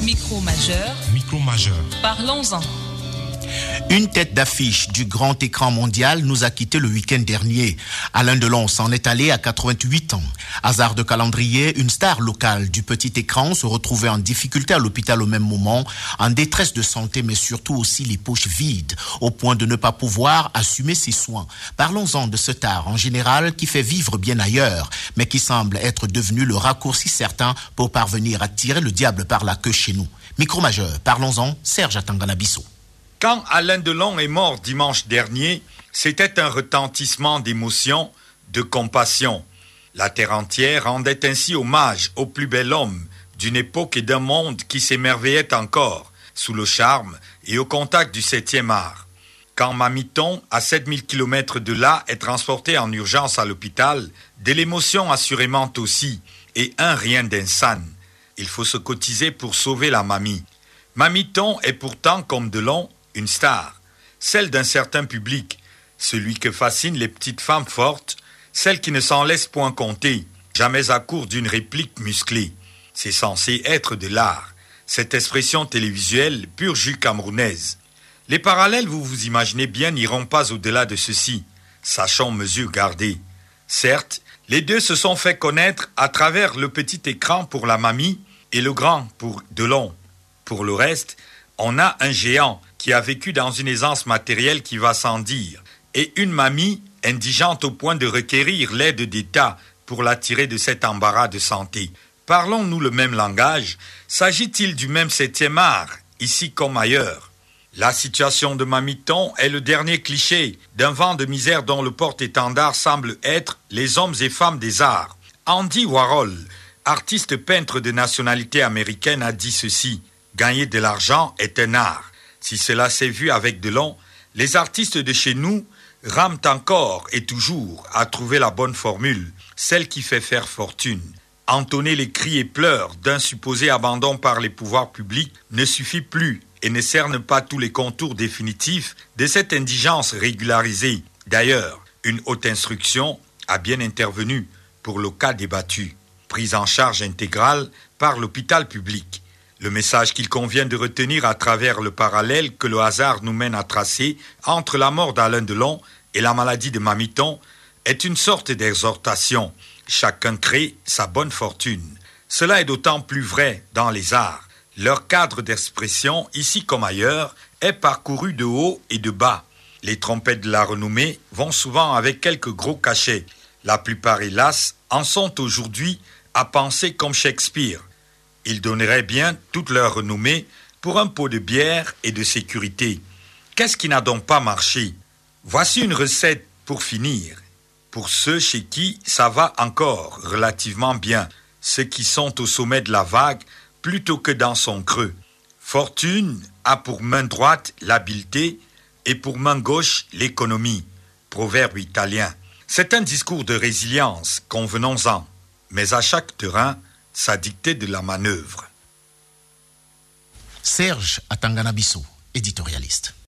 Micro majeur. Micro majeur. Parlons-en. Une tête d'affiche du grand écran mondial nous a quittés le week-end dernier. Alain Delon s'en est allé à 88 ans. Hasard de calendrier, une star locale du petit écran se retrouvait en difficulté à l'hôpital au même moment, en détresse de santé, mais surtout aussi les poches vides, au point de ne pas pouvoir assumer ses soins. Parlons-en de ce art en général qui fait vivre bien ailleurs, mais qui semble être devenu le raccourci certain pour parvenir à tirer le diable par la queue chez nous. Micro majeur, parlons-en, Serge Atangana-Bissot. Quand Alain Delon est mort dimanche dernier, c'était un retentissement d'émotions, de compassion. La terre entière rendait ainsi hommage au plus bel homme d'une époque et d'un monde qui s'émerveillait encore sous le charme et au contact du 7e art. Quand Mamiton, à 7000 km de là, est transporté en urgence à l'hôpital, de l'émotion assurément aussi, et un rien d'insane. Il faut se cotiser pour sauver la mamie. Mamiton est pourtant, comme Delon, une star, celle d'un certain public, celui que fascinent les petites femmes fortes, celles qui ne s'en laissent point compter, jamais à court d'une réplique musclée. C'est censé être de l'art, cette expression télévisuelle pur jus camerounaise. Les parallèles, vous vous imaginez bien, n'iront pas au-delà de ceci, sachant mesure garder. Certes, les deux se sont fait connaître à travers le petit écran pour la mamie et le grand pour Delon. Pour le reste, on a un géant qui a vécu dans une aisance matérielle qui va sans dire, et une mamie indigente au point de requérir l'aide d'État pour la tirer de cet embarras de santé. Parlons-nous le même langage? S'agit-il du même 7e art, ici comme ailleurs? La situation de Mamiton est le dernier cliché d'un vent de misère dont le porte-étendard semble être les hommes et femmes des arts. Andy Warhol, artiste peintre de nationalité américaine, a dit ceci: « Gagner de l'argent est un art. » Si cela s'est vu avec Delon, les artistes de chez nous rament encore et toujours à trouver la bonne formule, celle qui fait faire fortune. Entonner les cris et pleurs d'un supposé abandon par les pouvoirs publics ne suffit plus et ne cerne pas tous les contours définitifs de cette indigence régularisée. D'ailleurs, une haute instruction a bien intervenu pour le cas débattu, prise en charge intégrale par l'hôpital public. Le message qu'il convient de retenir à travers le parallèle que le hasard nous mène à tracer entre la mort d'Alain Delon et la maladie de Mamiton est une sorte d'exhortation. Chacun crée sa bonne fortune. Cela est d'autant plus vrai dans les arts. Leur cadre d'expression, ici comme ailleurs, est parcouru de haut et de bas. Les trompettes de la renommée vont souvent avec quelques gros cachets. La plupart, hélas, en sont aujourd'hui à penser comme Shakespeare. Ils donneraient bien toute leur renommée pour un pot de bière et de sécurité. Qu'est-ce qui n'a donc pas marché? Voici une recette pour finir. Pour ceux chez qui ça va encore relativement bien, ceux qui sont au sommet de la vague plutôt que dans son creux. Fortune a pour main droite l'habileté et pour main gauche l'économie. Proverbe italien. C'est un discours de résilience, convenons-en. Mais à chaque terrain, sa dictée de la manœuvre. Serge Atangana-Bissot, éditorialiste.